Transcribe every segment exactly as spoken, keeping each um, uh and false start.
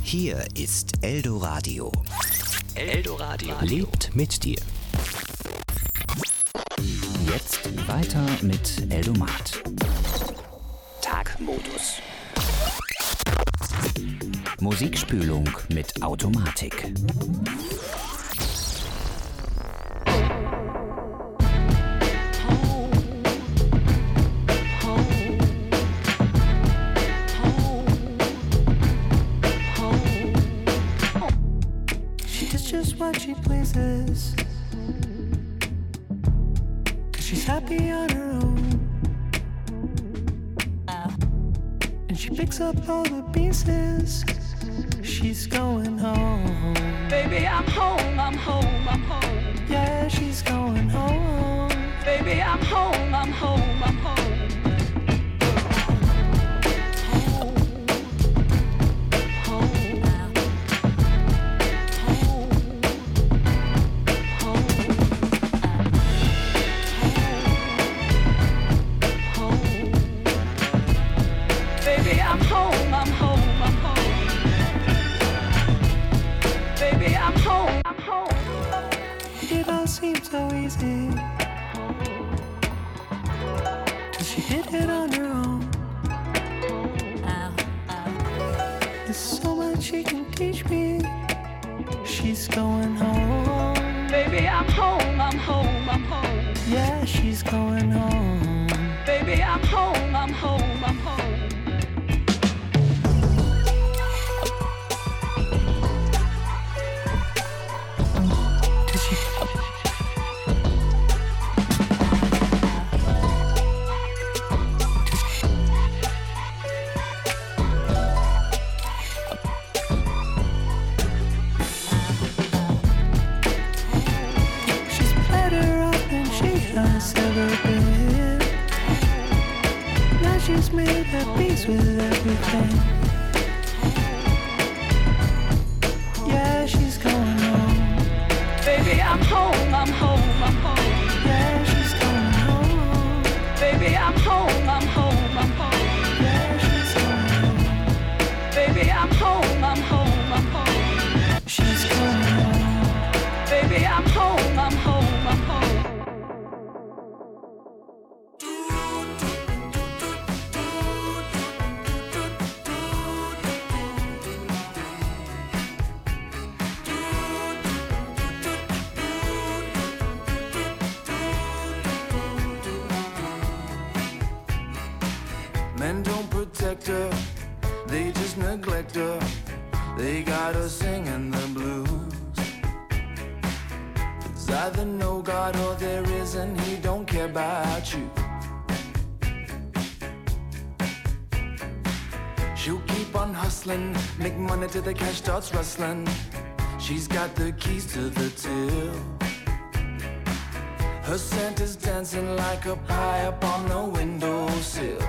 Hier ist Eldoradio. Eldoradio Lebt mit dir. Jetzt weiter mit Eldomat. Tagmodus. Musikspülung mit Automatik. What she pleases, 'cause she's happy on her own, and she picks up all the pieces. She's going home. Baby, I'm home, I'm home, I'm home. Yeah, she's going home. Baby, I'm home, I'm home, I'm home. Seems so easy, 'cause she did it on her own. There's so much she can teach me. She's going home. Baby, I'm home, I'm home, I'm home. Yeah, she's going home. Baby, I'm home, I'm home, I'm home. She's made her peace with everything. Yeah, she's going home. Baby, I'm home, I'm home, I'm home. Yeah, she's going home. Baby, I'm home, I'm home, I'm home. Yeah, she's going home. Baby, I'm home, I'm home, I'm home. She's going home. Baby, I'm home, I'm home, I'm home. Men don't protect her, they just neglect her. They got her singing the blues. There's either no God or there isn't, he don't care about you. She'll keep on hustling, make money till the cash starts rustling. She's got the keys to the till. Her scent is dancing like a pie up on the windowsill.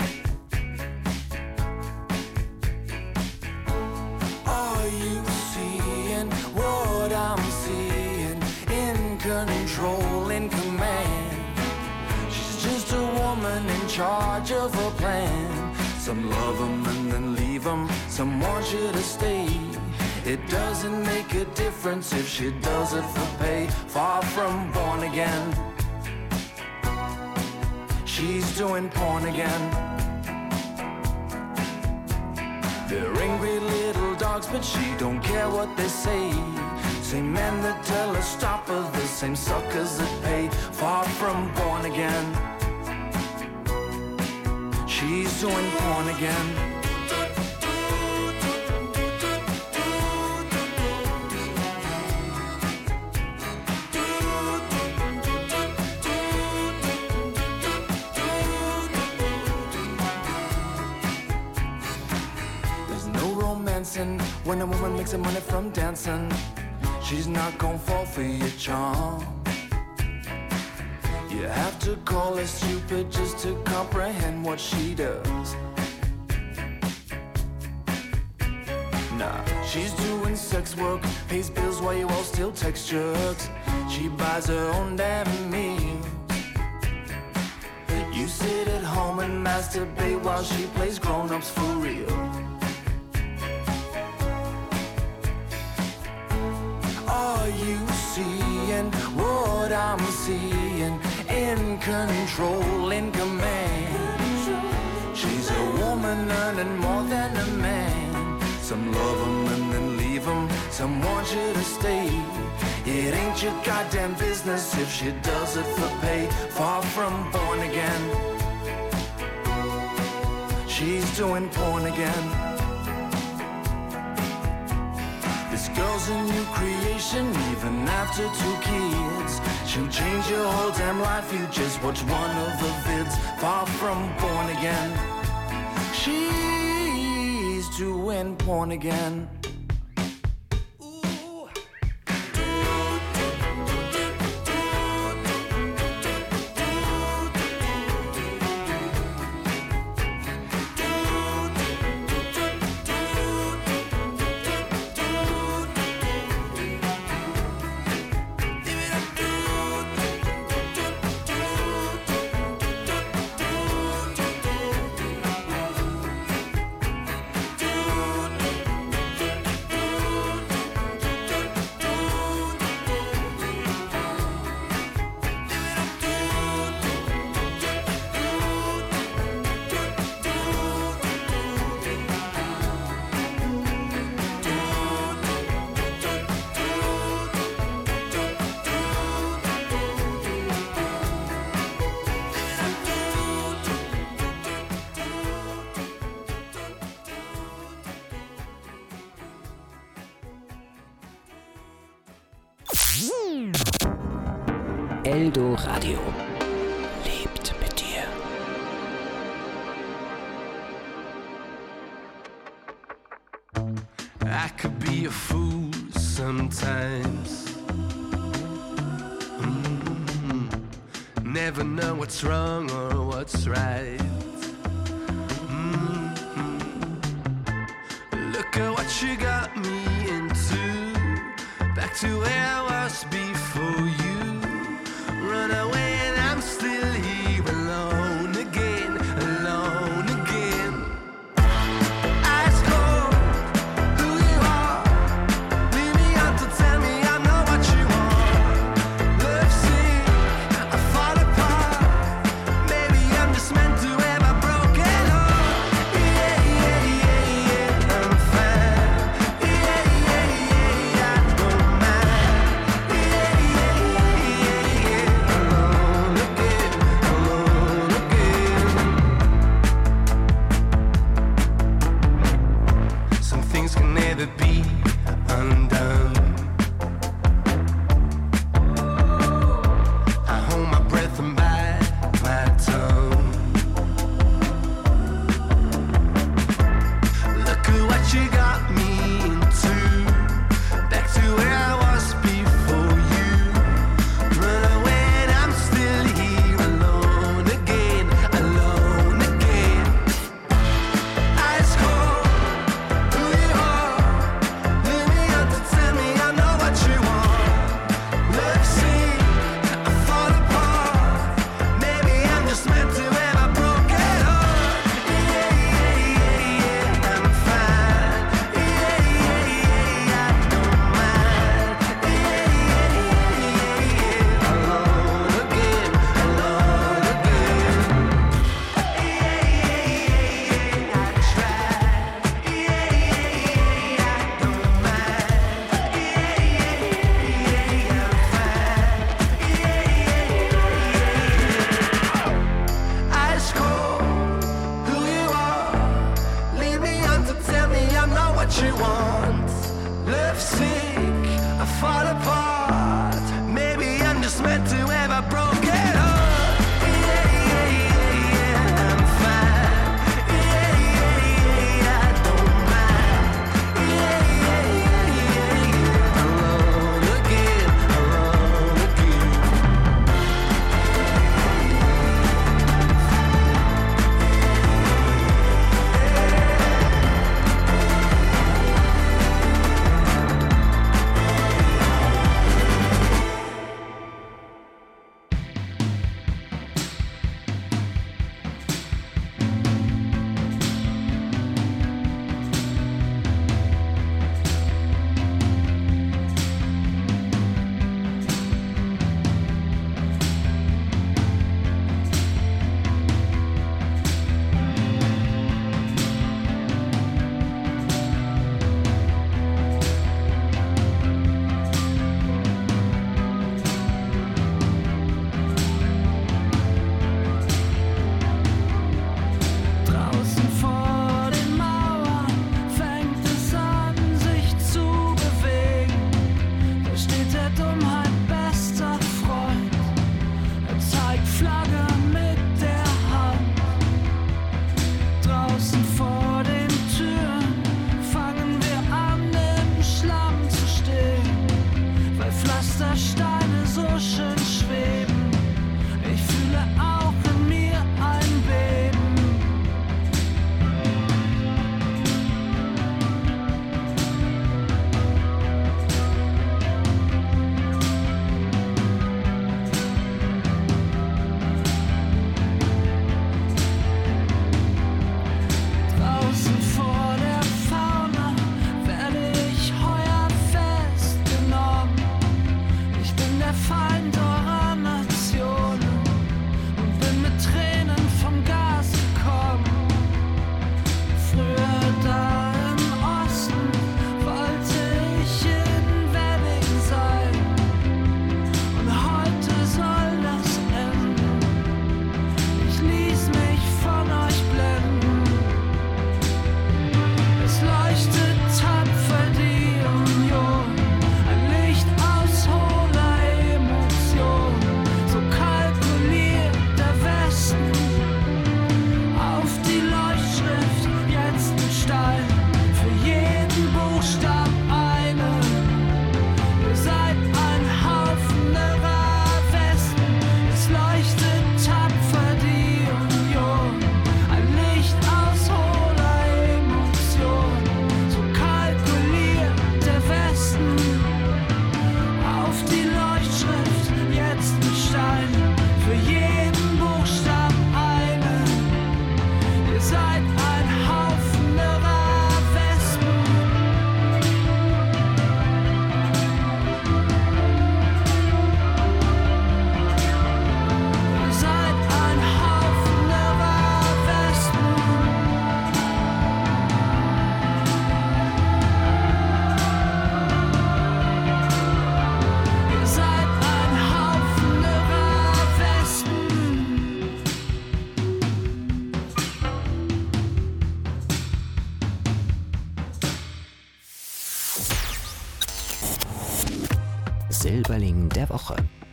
Are you seeing what I'm seeing? In control, in command. She's just a woman in charge of a plan. Some love them and then leave them, some want you to stay. It doesn't make a difference if she does it for pay. Far from born again, she's doing porn again. They're angry little dogs, but she don't care what they say. Same men that tell her stop are the same suckers that pay. Far from born again, she's doing porn again. When a woman makes her money from dancing, she's not gonna fall for your charm. You have to call her stupid just to comprehend what she does. Nah, she's doing sex work, pays bills while you all still text jerks. She buys her own damn meals. You sit at home and masturbate while she plays grown-ups for real. seeing, in control, in command. She's a woman earning more than a man. Some love 'em and then leave 'em, some want you to stay. It ain't your goddamn business if she does it for pay. Far from born again, she's doing porn again. This girl's a new creation, even after two kids. She'll change your whole damn life, you just watch one of the vids. Far from born again, she's doing porn again. Eldo Radio lebt mit dir. I could be a fool sometimes. Mm-hmm. Never know what's wrong or what's right. Mm-hmm. Look at what you got me into. Back to where I was before you. Run away and I'm still here alone again, alone again. Ice cold, who you are. Leave me out to tell me I'm not what you want. Love sick, I fall apart. Maybe I'm just meant to have a broken heart. Yeah, yeah, yeah, yeah, I'm fine. Yeah, yeah, yeah, I don't mind. Yeah, yeah, yeah, yeah, alone again, alone again. Some things can never be undone. I hold my breath and bite my tongue. Look at what you got me into. Back to where I was before you. Run away and I'm still here alone again, alone again. Ice cold, who you are. Leave me out to tell me I know what you want. Love sick, I fall apart. Maybe I'm just meant to have a broken heart. Yeah, yeah, yeah, yeah, I'm fine. Yeah, yeah, yeah, I don't mind. Yeah, yeah, yeah, yeah, alone again, alone again. Yeah, yeah, yeah, I tried. Yeah, yeah, yeah, I don't mind. Yeah, yeah, yeah, I'm fine. Yeah, yeah, ice cold, who you are. Leave me on to tell me I'm not what you want. Love sick, I fall apart. Maybe I'm just meant to have a broken heart. Yeah, yeah, yeah, yeah, I'm fine. Yeah, yeah, yeah, I don't mind. Yeah, yeah, yeah, yeah, alone again, alone again. Silberling der Woche.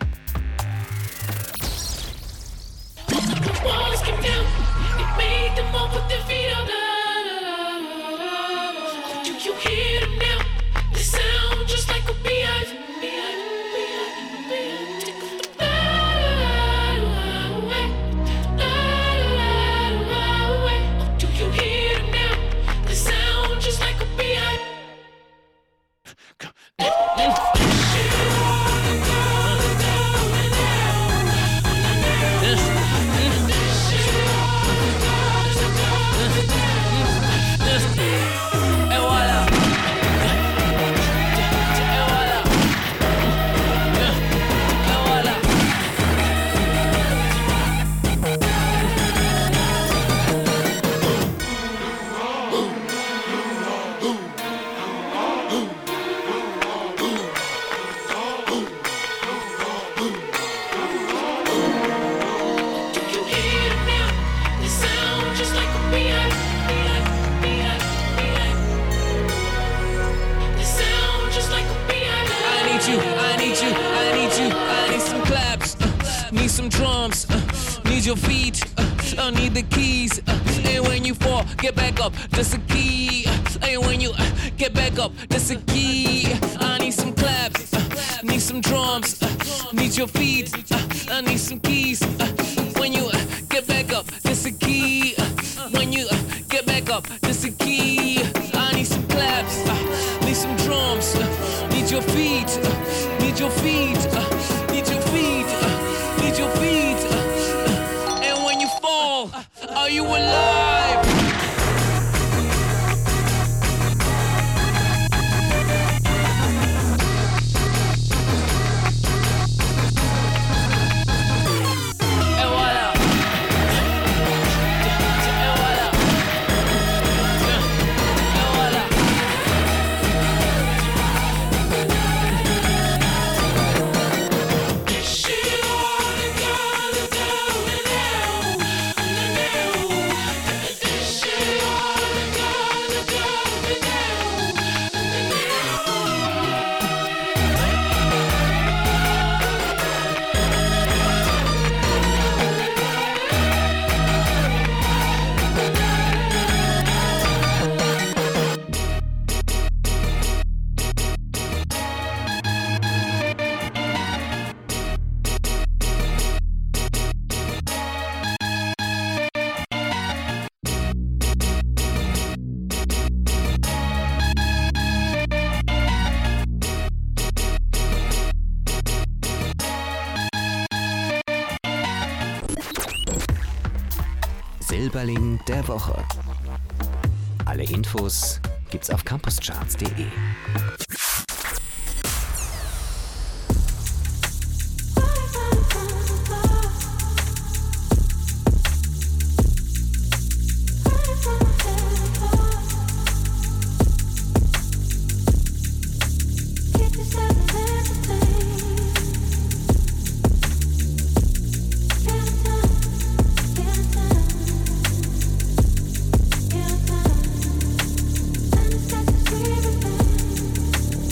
Some drums, uh, need your feet, uh, I need the keys, uh, and when you fall, get back up, that's a key, uh, and when you uh, get back up, that's a key, I need some claps, uh, need some drums, uh, need your feet, uh, I need some keys, uh, when you uh, get back up, that's a key, uh, when you uh, get back up, that's a key, I need some claps, uh, need some drums, uh, need your feet, uh, need your feet, uh, need your feet, uh, need your feet, uh, and when you fall, are you alive? Et voilà. Et voilà. Et voilà. Silberling der Woche. Alle Infos gibt's auf campuscharts punkt de. We'll be right back.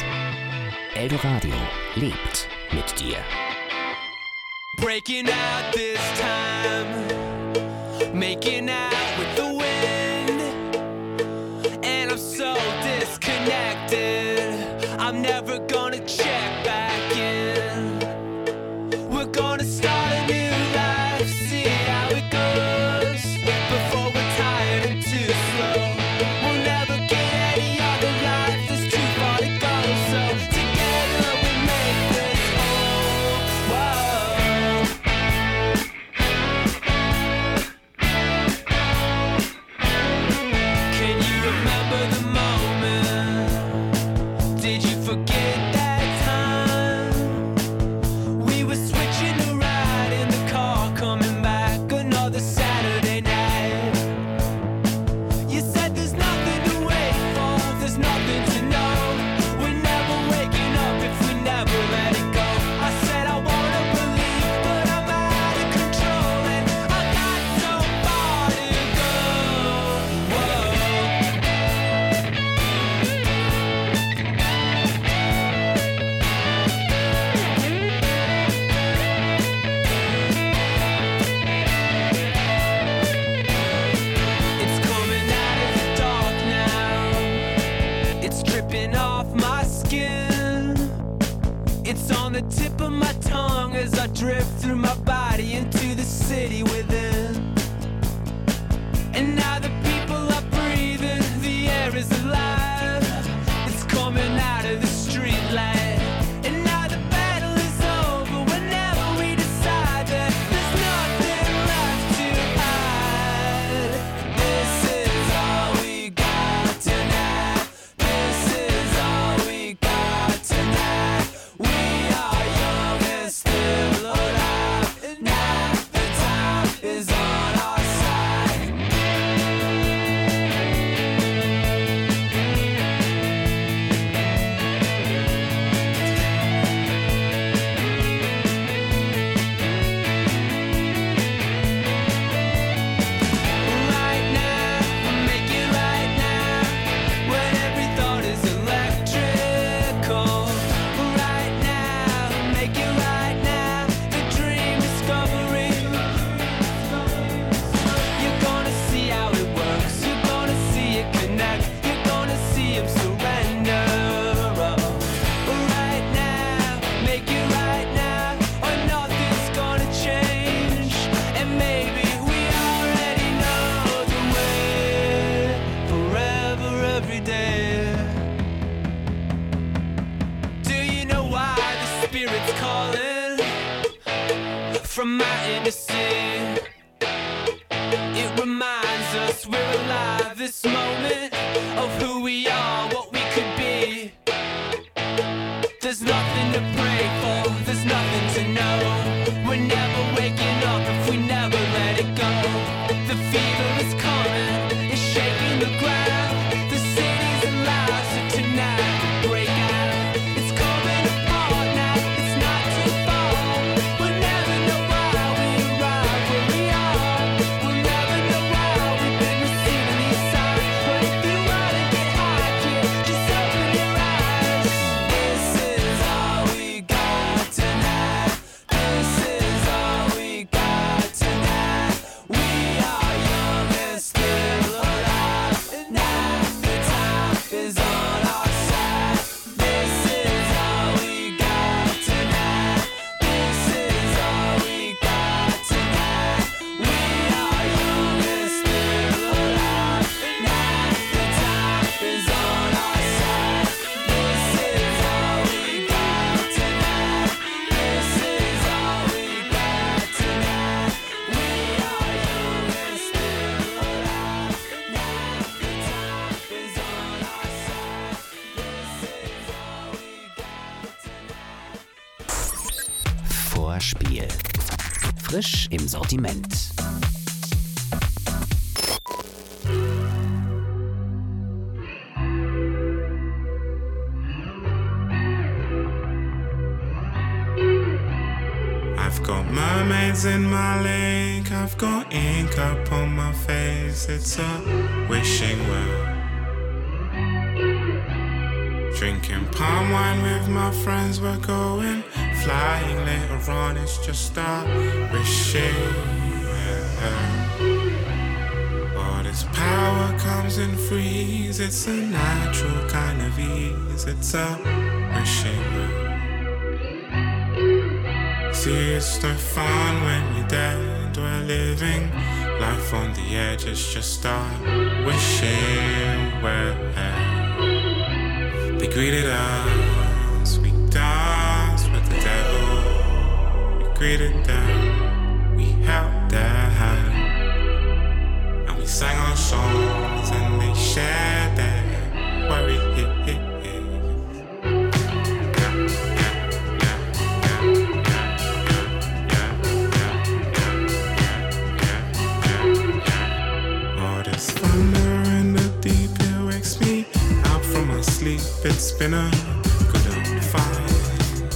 Eldoradio lebt mit dir. Breaking out this time, making out with the wind, and I'm so disconnected, I'm never gonna check back in. We're gonna start a new life, see how it goes, before we're tired and too slow. We'll never get any other life, there's too far to go, so together we make this whole. Whoa. Can you remember the moment? Did you forget that time? We were switching a ride in the car, coming back another Saturday night. You said there's nothing to wait for, there's nothing to know. We're never waking up if we never let it go. I said I wanna believe, but I'm out of control, and I got so far to go. Whoa. It's coming out of the dark now. It's dripping off my skin. It's on the tip of my tongue as I drift through my body into the city within. And now the people are breathing, the air is alive. It's coming out of the street light. And now the battle is over whenever we decide that there's nothing left to hide. This is all we got tonight. This is all we got tonight. We are young and still alive. And now the time is on our side. Right now, make it right now, when every thought is electrical. Right now, make it right now, the dream discovery. You're gonna see how it works, you're gonna see it connect, you're gonna see him surrender. Oh, right now, make it right now, or nothing's gonna change. And maybe we already know the way, forever, every day. Do you know why the spirit's calling from mountain to sea? It reminds us we're alive, this moment of who we are, what we could be. There's nothing to pray for, there's nothing to know. We're never waking up if we never let it go. The fever is coming, it's shaking the ground. The city's alive, so tonight we break out. It's coming apart now, it's not too far. We'll never know why we arrive where we are. We'll never know why we've been receiving these signs. But if you wanna get high, kid, just open your eyes. This is all we got tonight. This is all we got tonight. We are young and still alive. And now the time is on our side. This is all we got tonight. This is all we got tonight. We are young and still alive. And now the time is on our side. This is all we got tonight. This is all we got tonight. We are young and still alive. Now the time is on our side. This is all we got tonight. Vorspiel. Frisch im Sortiment. I've got mermaids in my lake, I've got ink up on my face, it's a wishing well. Drinking palm wine with my friends, we're going flying later on, it's just our wishing. All this power comes in freeze, it's a natural kind of ease, it's a wishing. See, it's no fun when you're dead, we're living life on the edge, it's just our wishing well. They greeted us, we danced with the devil. We greeted them, we held their hand, and we sang our songs and they shared their worry. It's been a good old fight.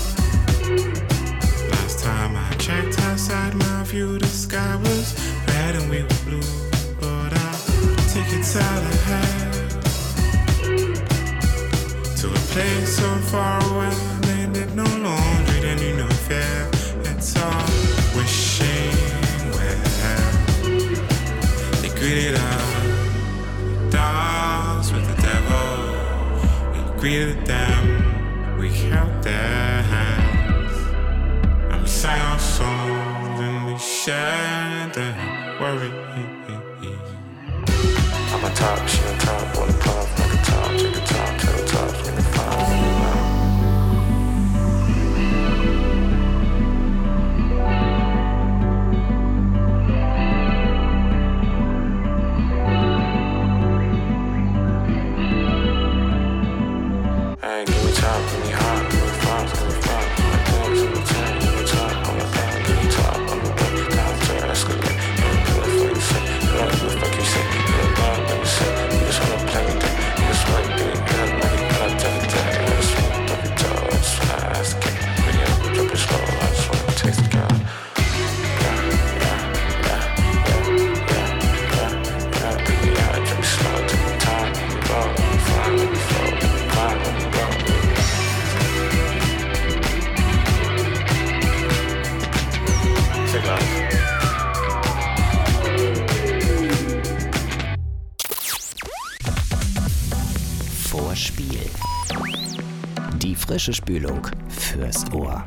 Last time I checked outside my view, the sky was red and we were blue. But our tickets out ahead to a place so far away. They did no laundry, they knew no fear. It's all wishing well. They greeted us, danced with the devil. Greeted them, we held their hands, and we sang our songs and we shared their worry. I'm on top, she on top, on the puff, like a top, take a top, tell the top, in the five. Vorspiel. Die frische Spülung fürs Ohr.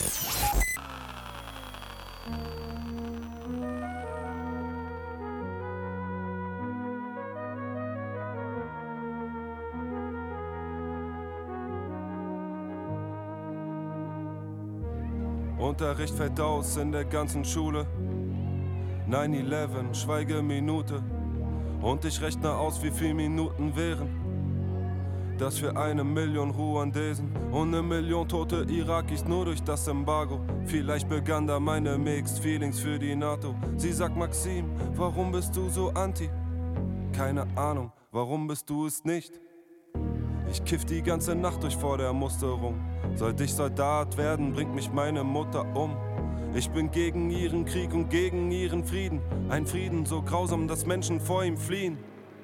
Unterricht fällt aus in der ganzen Schule. neun elf, Schweigeminute. Und ich rechne aus, wie viele Minuten wären. Das für eine Million Ruandesen und eine Million tote Irakis nur durch das Embargo. Vielleicht begann da meine Mixed Feelings für die NATO. Sie sagt, Maxim, warum bist du so anti? Keine Ahnung, warum bist du es nicht? Ich kiff die ganze Nacht durch vor der Musterung. Sollte ich Soldat werden, bringt mich meine Mutter um. Ich bin gegen ihren Krieg und gegen ihren Frieden. Ein Frieden so grausam, dass Menschen vor ihm fliehen.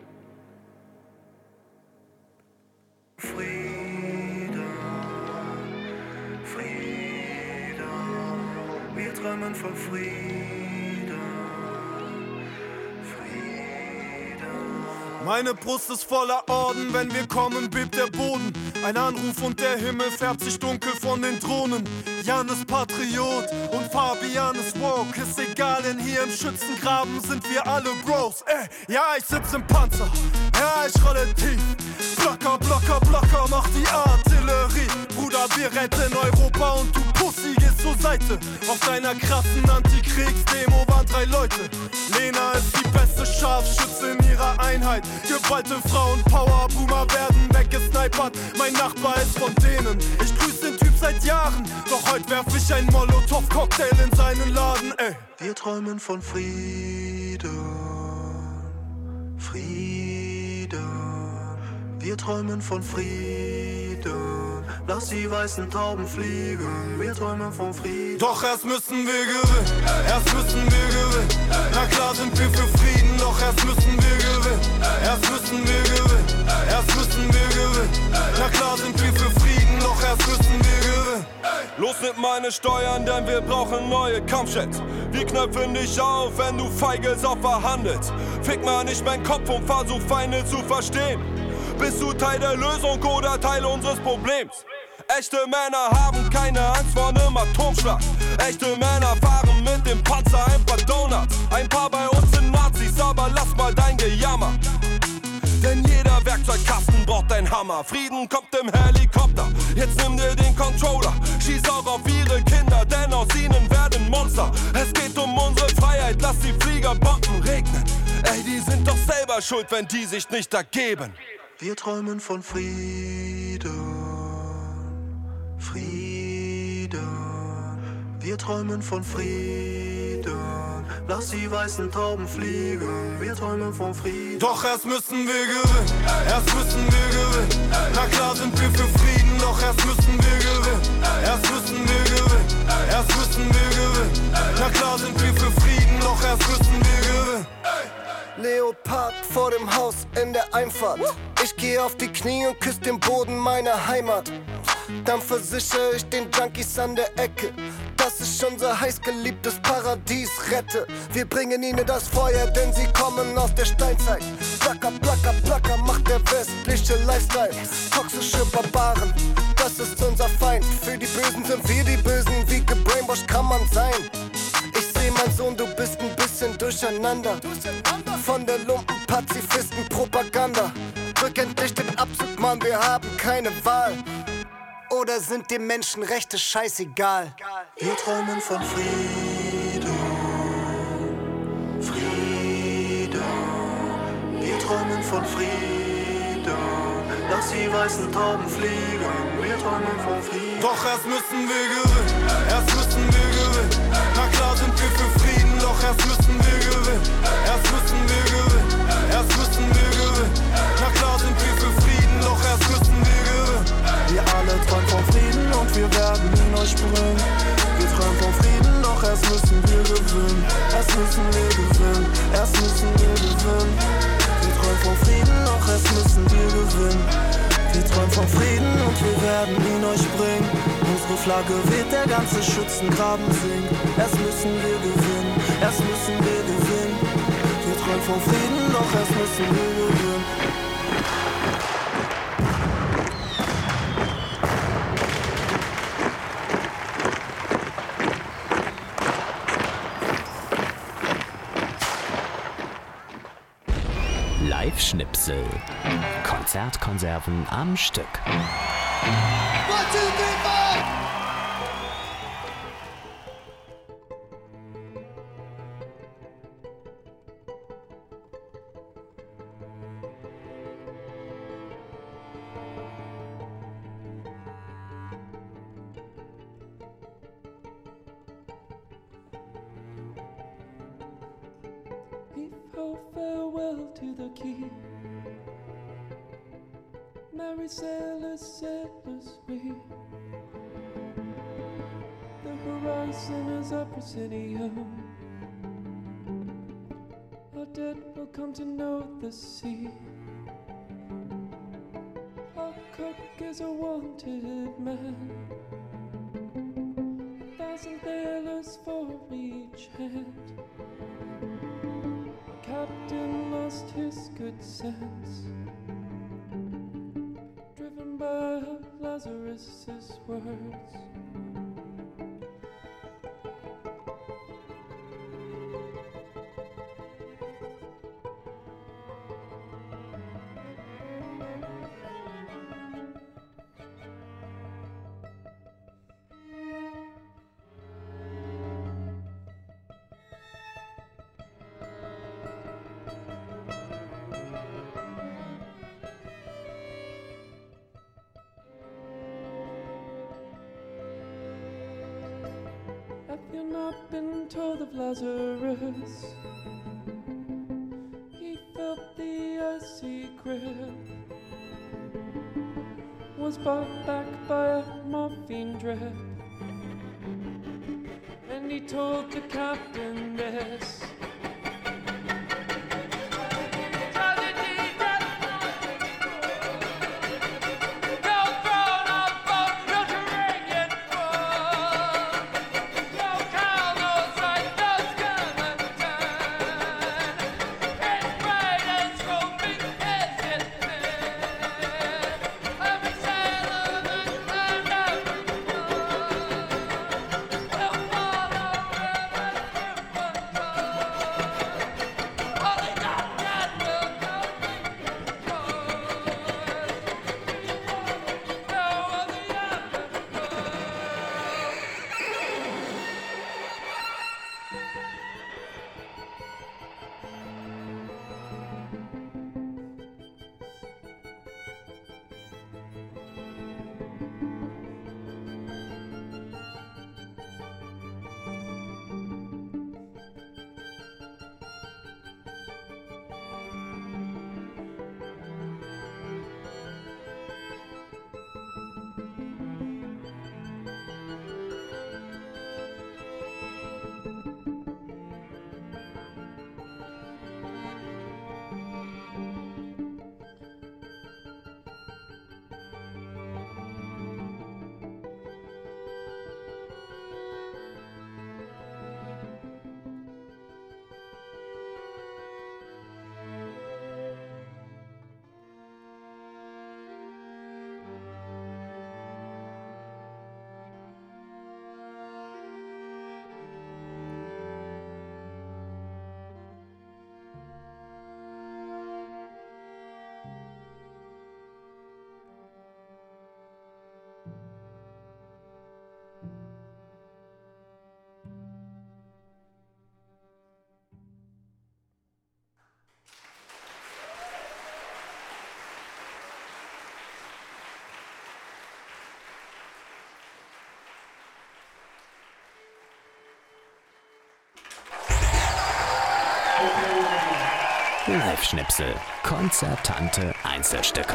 Frieden, Frieden, wir träumen von Frieden, Frieden. Meine Brust ist voller Orden, wenn wir kommen, bebt der Boden. Ein Anruf und der Himmel färbt sich dunkel von den Drohnen. Jan ist Patriot und Fabian ist woke. Ist egal, denn hier im Schützengraben sind wir alle Bros. Ey, ja, ich sitz im Panzer, ja, ich rolle tief. Blocker, Blocker, Blocker, mach die Artillerie. Bruder, wir retten Europa und du Pussy gehst zur Seite. Auf deiner krassen Antikriegsdemo waren drei Leute. Lena ist die beste Scharfschütze in ihrer Einheit. Geballte Frauenpower, Boomer werden weggesnipert. Mein Nachbar ist von denen. Ich grüß den Typ seit Jahren. Doch heute werf ich ein Molotow-Cocktail in seinen Laden, ey. Wir träumen von Frieden, Frieden. Wir träumen von Frieden, lass die weißen Tauben fliegen. Wir träumen von Frieden. Doch erst müssen wir gewinnen, erst müssen wir gewinnen. Na klar sind wir für Frieden, doch erst müssen wir gewinnen. Erst müssen wir gewinnen, erst müssen wir gewinnen. Na klar sind wir für Frieden, doch erst müssen wir gewinnen. Los mit meine Steuern, denn wir brauchen neue Kampfjets. Wir knöpfen dich auf, wenn du feige Sau verhandelst. Fick mal nicht meinen Kopf und versuch Feinde zu verstehen. Bist du Teil der Lösung oder Teil unseres Problems? Echte Männer haben keine Angst vor einem Atomschlag. Echte Männer fahren mit dem Panzer ein paar Donuts. Ein paar bei uns sind Nazis, aber lass mal dein Gejammer. Denn jeder Werkzeugkasten braucht ein Hammer. Frieden kommt im Helikopter, jetzt nimm dir den Controller. Schieß auch auf ihre Kinder, denn aus ihnen werden Monster. Es geht um unsere Freiheit, lass die Fliegerbomben regnen. Ey, die sind doch selber schuld, wenn die sich nicht ergeben. Wir träumen von Frieden, Frieden. Wir träumen von Frieden, lass die weißen Tauben fliegen. Wir träumen von Frieden. Doch erst müssen wir gewinnen, erst müssen wir gewinnen. Na klar sind wir für Frieden, doch erst müssen wir gewinnen. Erst müssen wir gewinnen, erst müssen wir gewinnen. Na klar sind wir für Frieden, doch erst müssen wir gewinnen. Leopard vor dem Haus in der Einfahrt. Ich geh auf die Knie und küss den Boden meiner Heimat. Dann versichere ich den Junkies an der Ecke, dass ich unser heißgeliebtes Paradies rette. Wir bringen ihnen das Feuer, denn sie kommen aus der Steinzeit. Placker, placker, placker macht der westliche Lifestyle. Toxische Barbaren, das ist unser Feind. Für die Bösen sind wir die Bösen, wie gebrainwashed kann man sein. Ich seh, mein Sohn, du bist ein bisschen durcheinander. Von der Lumpen-Pazifisten-Propaganda. Drück endlich den Abzug, Mann, wir haben keine Wahl. Oder sind dir Menschenrechte scheißegal? Wir träumen von Frieden, Frieden. Wir träumen von Frieden, lass die weißen Tauben fliegen. Wir träumen von Frieden. Doch erst müssen wir gewinnen, erst müssen wir gewinnen. Na klar sind wir für Frieden, doch erst müssen wir gewinnen. Erst müssen wir gewinnen, erst müssen wir gewinnen. Na klar sind wir für Frieden, doch erst müssen wir gewinnen. Wir alle träumen von Frieden und wir werden ihn euch bringen. Wir träumen von Frieden, doch erst müssen wir gewinnen. Erst müssen wir gewinnen, erst müssen wir gewinnen. Wir träumen von Frieden, doch erst müssen wir gewinnen. Wir träumen von Frieden und wir werden ihn euch bringen. Unsere Flagge weht, der ganze Schützengraben singt. Erst müssen wir gewinnen, erst müssen wir gewinnen. Wir träumen von Frieden, doch erst müssen wir gewinnen. Live-Schnipsel. Konzertkonserven am Stück. One, two, three, four. He fell farewell to the key. Merry sailors, sailors we. The horizon is our Presidio. Our dead will come to know the sea. Our cook is a wanted man. A thousand thalers for each hand. Captain lost his good sense, driven by Lazarus's words. Have you not been told of Lazarus? He felt the icy grip was brought back by a morphine drip, and he told the captain this. Live-Schnipsel. Konzertante Einzelstücke.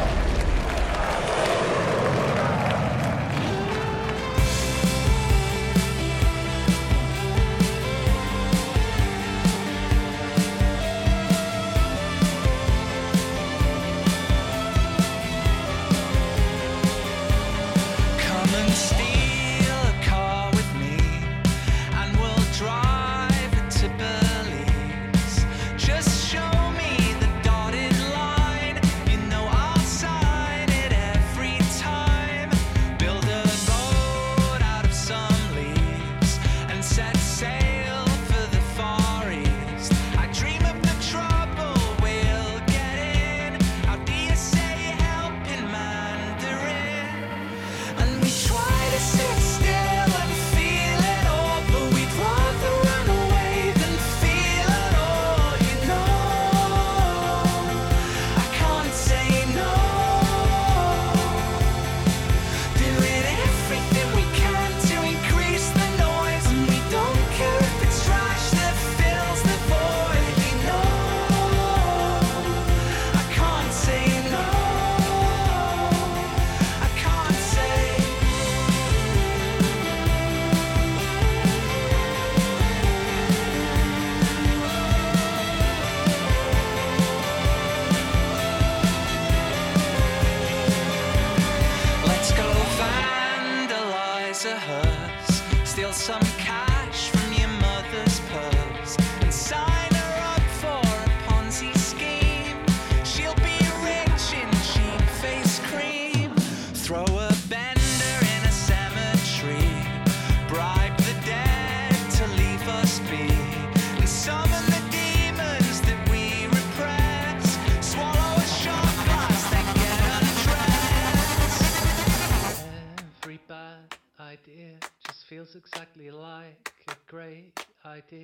Exactly like a great idea.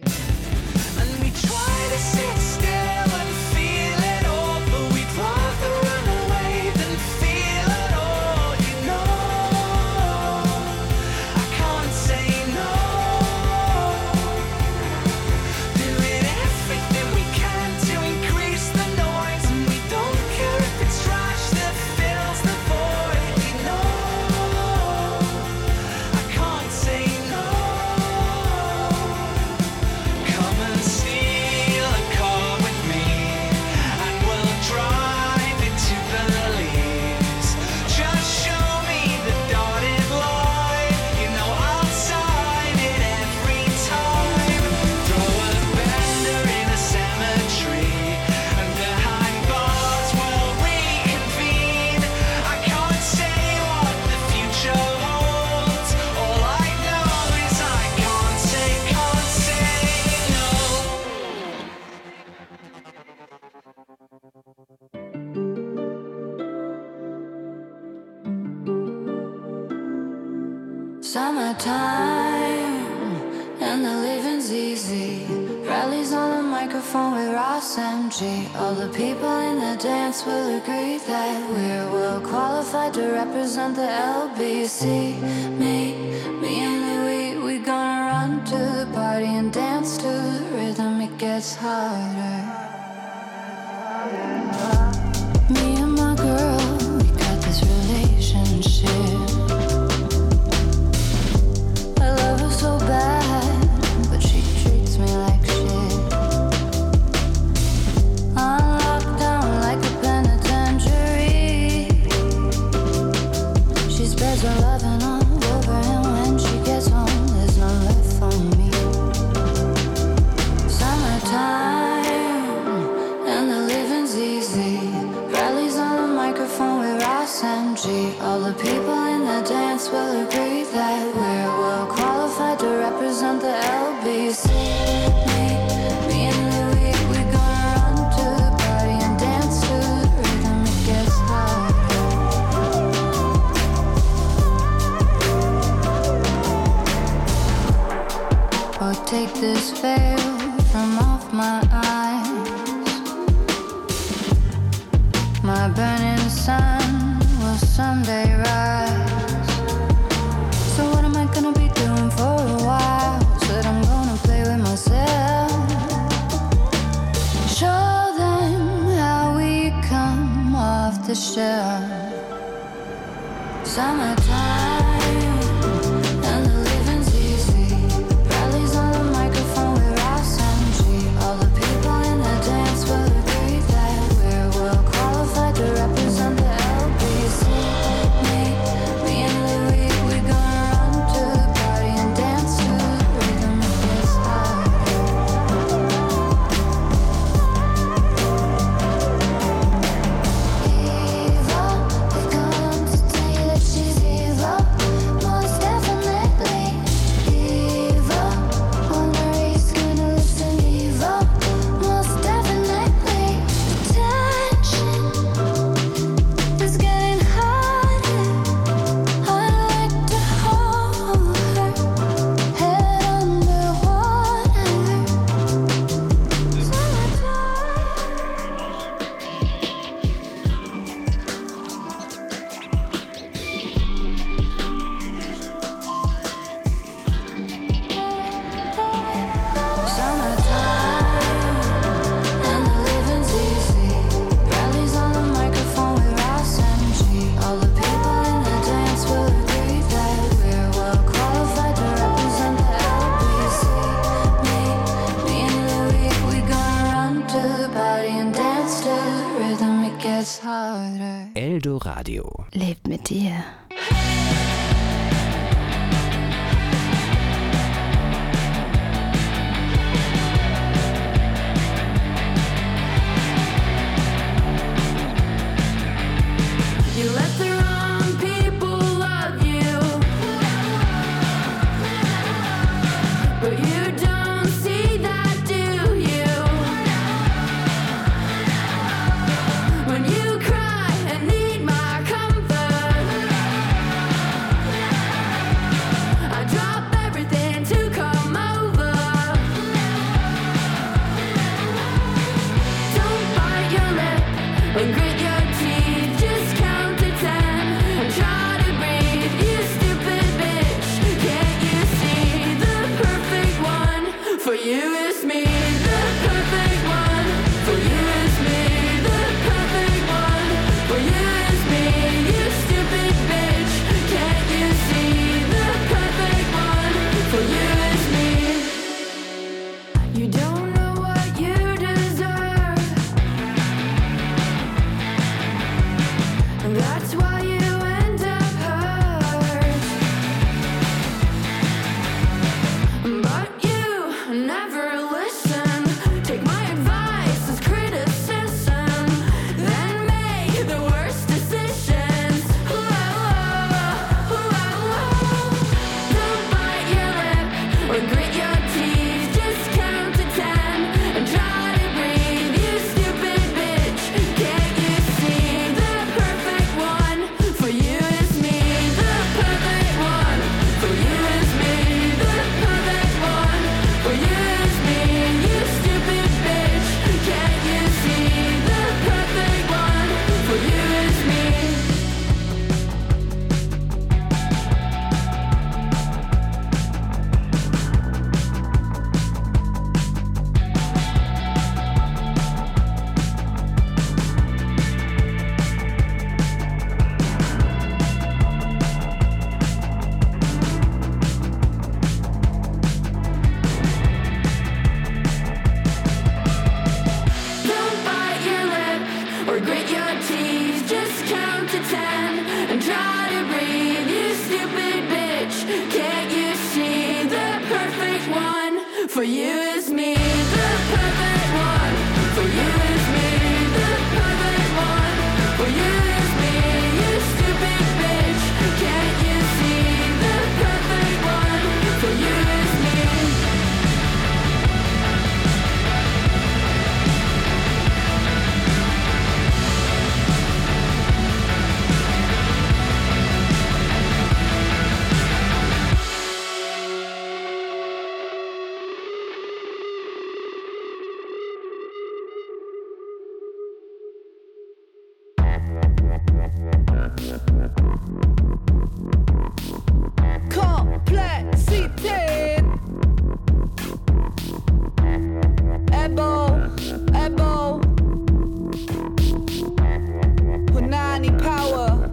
And we try to sit still and feel it all, but we'd rather run away than feel it all, you know. I can't say no. Doing everything we can to increase the noise, and we don't care if it's trash that fills the void. Summertime and the living's easy. Rallies on the microphone with Ross M G. All the people in the dance will agree that we're well qualified to represent the L B C. Me, me and Louis, we gonna run to the party and dance to the rhythm. It gets harder. Me and my girl, we got this relationship. I love her so bad, but she treats me like shit. I'm locked down like a penitentiary. She spreads her loving all over, and when she gets home, there's none left for me. Summertime and the living's easy. Rallies on the microphone with Ross M G. All the people in the dance will agree that we're well qualified to represent the L B C. Me, me and Louis, we gonna run to the party and dance to the rhythm. It gets harder. Oh, take this veil from off my eyes. My burning sun will someday rise. So what am I gonna be doing for a while? Said I'm gonna play with myself. Show them how we come off the shelf. Summertime and the living's easy. Rallies on the microphone with Ross M G. All the people in the dance will agree that we're well qualified to represent the L B C. Me, me and Louis, we gonna run to the party and dance to the rhythm. It gets harder. Evil, they come to tell you that she's evil. Most definitely evil. Wonder he's gonna listen. Evil, most definitely. Attention is getting harder. I'd like to hold her head underwater. Summertime and the living's easy. Rallies on the microphone with Ross M G. All the people in the dance will agree that we're well qualified to represent the L B C. Me, me and Louis, we gonna run to the party and dance to the rhythm. It gets harder. Eldo Radio. Lebt mit dir. You let the wrong people love you, but you don't see that, do you? When you cry and need my comfort, For you is me, the perfect one. For you is me, the perfect one. For you is me, you stupid bitch. Can't you see the perfect one? For you is me. Komplexität. Ebo, Ebo. Punani Power.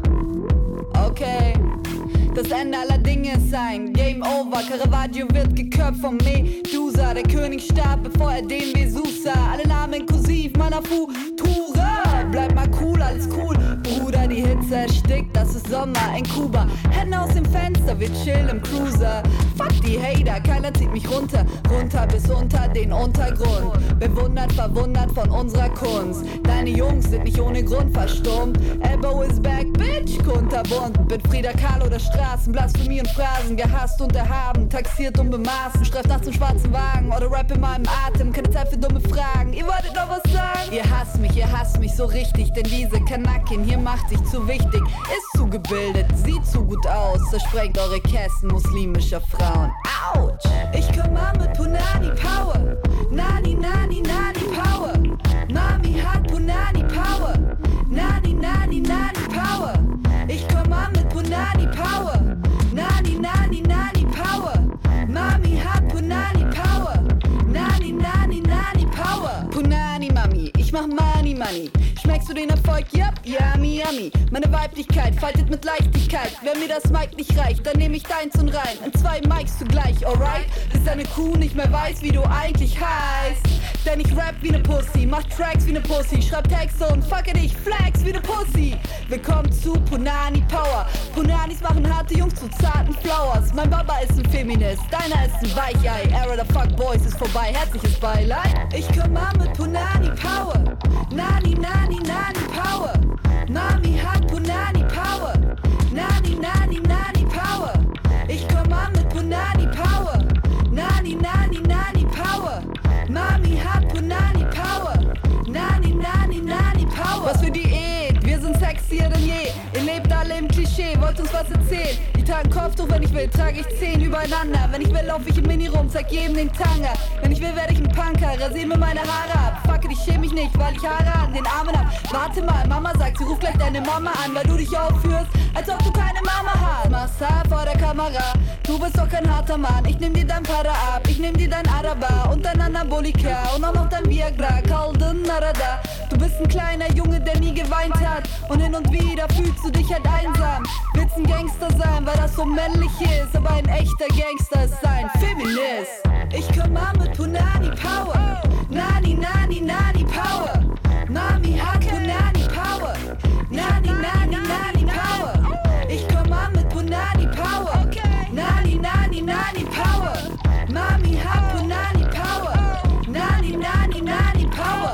Okay. Das Ende aller Dinge ist ein Game Over. Caravaggio wird geköpft vom Medusa. Der König starb, bevor er den Vesuv sah. Alle Namen inklusiv meiner Futura. Bleib mal cool, alles cool. Bruder, die Hitze erstickt, das ist Sommer in Kuba. Hände aus dem Fenster, wir chillen im Cruiser. Fuck die Hater, keiner zieht mich runter. Runter bis unter den Untergrund. Bewundert, verwundert von unserer Kunst. Deine Jungs sind nicht ohne Grund verstummt. Elbow is back, bitch, kunterbunt. Bin Frida Kahlo der Straßen, Blasphemie und Phrasen. Gehasst und erhaben, taxiert und bemaßen. Streift nachts im schwarzen Wagen oder Rap in meinem Atem. Keine Zeit für dumme Fragen, ihr wolltet noch was sagen? Ihr hasst mich, ihr hasst mich so richtig. Denn diese Kanakin hier macht sich zu wichtig. Ist zu gebildet, sieht zu gut aus. Zersprengt eure Kästen muslimischer Frauen. Autsch! Ich komm an mit Punani Power. Nani, Nani, Nani Power. Mami hat Punani Power. Nani, Nani, Nani Power. Ich komm an mit Punani Power. Nani, Nani, Nani Power. Mami hat Punani Power. Nani, Nani, Nani Power. Punani Mami, ich mach Money, Money. Schmeckst du den Erfolg? Yep, yummy, yummy. Meine Weiblichkeit faltet mit Leichtigkeit. Wenn mir das Mic nicht reicht, dann nehm ich deins und rein. In zwei Mics zugleich, alright? Bis deine Kuh nicht mehr weiß, wie du eigentlich heißt. Denn ich rap wie ne Pussy, mach Tracks wie ne Pussy. Schreib Texte und fucke dich, flex wie ne Pussy. Willkommen zu Punani Power. Punanis machen harte Jungs zu zarten Flowers. Mein Baba ist ein Feminist, deiner ist ein Weichei. Era der Fuck Boys ist vorbei, herzliches Beileid. Ich komm an mit Punani Power. Nani, Nani, Nani Power. Mami hat Punani Power. Nani, Nani, Nani Power. Ich komm an mit Punani Power. Nani, Nani, Nani Power. Mami hat Punani Power. Nani, Nani, Nani Power. Was für Diät, wir sind sexier denn je. Ihr lebt alle im Klischee, wollt uns was erzählen. Ich trage ein Kopftuch, wenn ich will, trage ich zehn übereinander. Wenn ich will, lauf ich im Mini rum, zeig jedem den Tanga. Wenn ich will, werde ich ein Punker, rasier mir meine Haare ab. Fuck it, ich schäme mich nicht, weil ich Haare an den Armen hab. Warte mal, Mama sagt, sie ruft gleich deine Mama an, weil du dich aufführst, als ob du keine Mama hast. Mach's hart vor der Kamera, du bist doch kein harter Mann. Ich nehm dir dein Para ab, ich nehm dir dein Araber und dein Anabolika und auch noch dein Viagra, Kalden Narada. Du bist ein kleiner Junge, der nie geweint hat und hin und wieder fühlst du dich halt einsam. Willst ein Gangster sein, weil das so männlich ist, aber ein echter Gangster ist ein Feminist. Ich komm an mit Punani Power. Nani, Nani, Nani Power. Mami hat Punani Power. Nani, Nani, Nani Power. Ich komm an mit Punani Power. Nani, Nani, Nani Power. Mami hat Punani Power. Nani, Nani, Nani Power.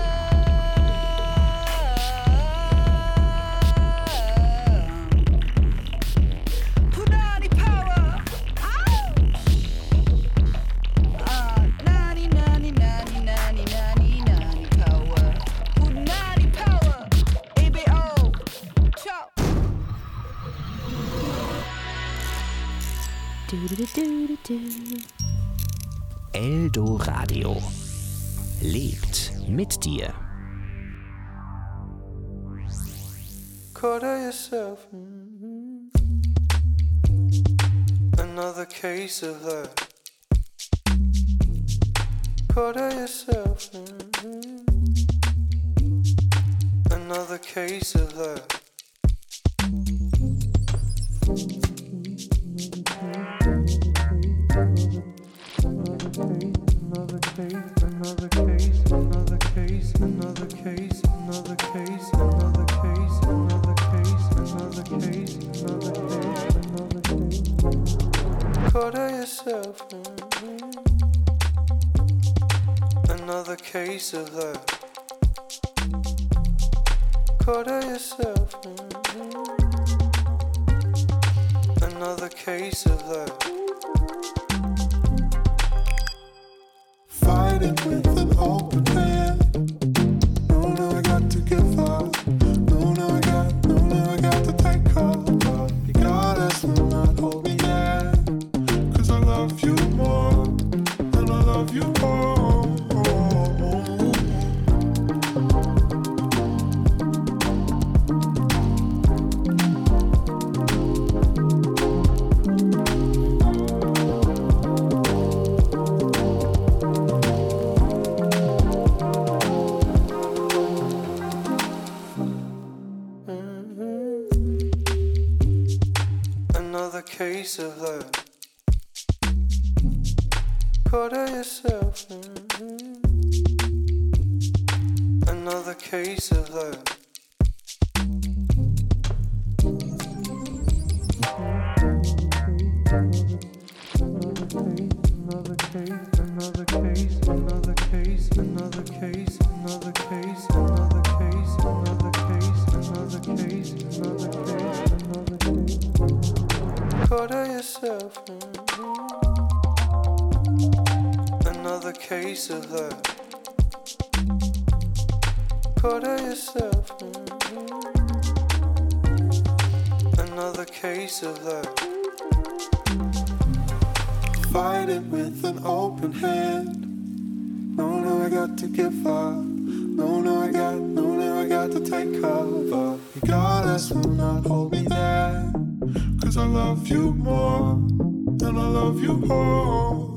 Punani Power. Ah, Nani, Nani, Nani, Nani, Nani, Nani Power. Punani Power. E B O. Ciao. Eldoradio lebt mit dir. Quarter yourself. Mm-hmm. Another case of that. Quarter yourself. Mm-hmm. Another case of that. Another case, another case, another case, another case, another case, another case, another case, another case, another case, another case. Quarter yourself. Mm-hmm. Another case of that. Caught her yourself. Mm-hmm. Another case of that. Fighting with an open hand. No, no, I got to give up. No, no, I got, no, no, I got to take cover. You gotta will not hold me there. Cause I love you more. And I love you more. Case of that. Caught her yourself. Mm-hmm. Another case of that. Another case, another case, another case, another case, another case, another case, another case, another case, another case, another case. Caught her yourself. Mm-hmm. Another case of that. Caught her yourself. Mm-hmm. Another case of that. Fighting with an open hand. No, no, I got to give up. No, no, I got, no, no, I got to take cover. You goddess will not hold me there. Cause I love you more. And I love you more.